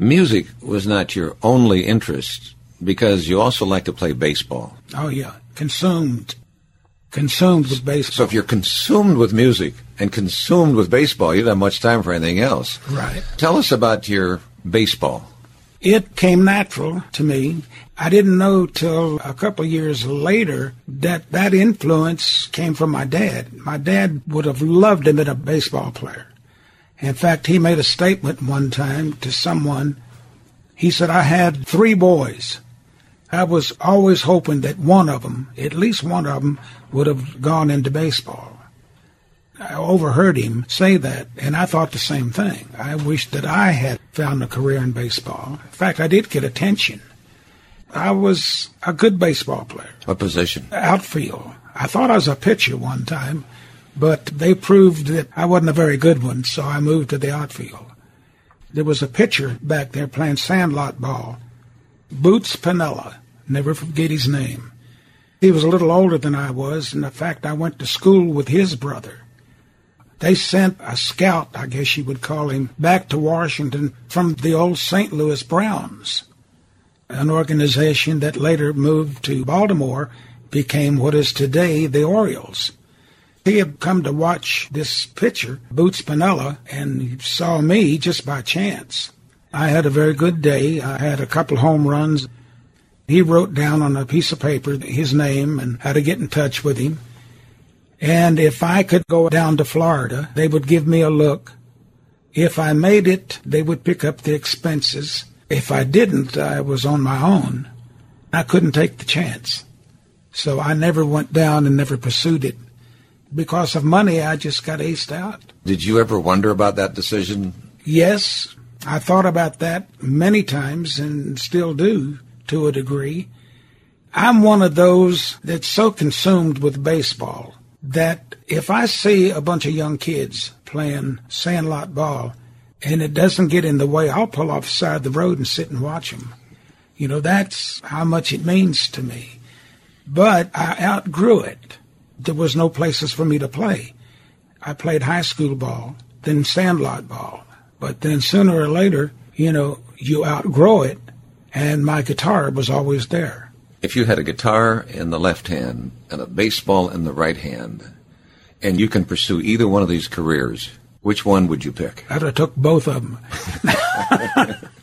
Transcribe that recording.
Music was not your only interest, because you also like to play baseball. Oh, yeah. Consumed with baseball. So if you're consumed with music and consumed with baseball, you don't have much time for anything else. Right. Tell us about your baseball. It came natural to me. I didn't know till a couple of years later that influence came from my dad. My dad would have loved to have been a baseball player. In fact, he made a statement one time to someone. He said, I had 3 boys. I was always hoping that one of them, at least one of them, would have gone into baseball. I overheard him say that, and I thought the same thing. I wished that I had found a career in baseball. In fact, I did get attention. I was a good baseball player. What position? Outfield. I thought I was a pitcher one time, but they proved that I wasn't a very good one, so I moved to the outfield. There was a pitcher back there playing sandlot ball, Boots Piniella. Never forget his name. He was a little older than I was, and in fact, I went to school with his brother. They sent a scout, I guess you would call him, back to Washington from the old St. Louis Browns, an organization that later moved to Baltimore, became what is today the Orioles. He had come to watch this pitcher, Boots Piniella, and he saw me just by chance. I had a very good day. I had a couple home runs. He wrote down on a piece of paper his name and how to get in touch with him. And if I could go down to Florida, they would give me a look. If I made it, they would pick up the expenses. If I didn't, I was on my own. I couldn't take the chance. So I never went down and never pursued it. Because of money, I just got aced out. Did you ever wonder about that decision? Yes, I thought about that many times and still do to a degree. I'm one of those that's so consumed with baseball that if I see a bunch of young kids playing sandlot ball and it doesn't get in the way, I'll pull off the side of the road and sit and watch them. You know, that's how much it means to me. But I outgrew it. There was no places for me to play. I played high school ball, then sandlot ball. But then sooner or later, you outgrow it, and my guitar was always there. If you had a guitar in the left hand and a baseball in the right hand, and you can pursue either one of these careers, which one would you pick? I'd have took both of them.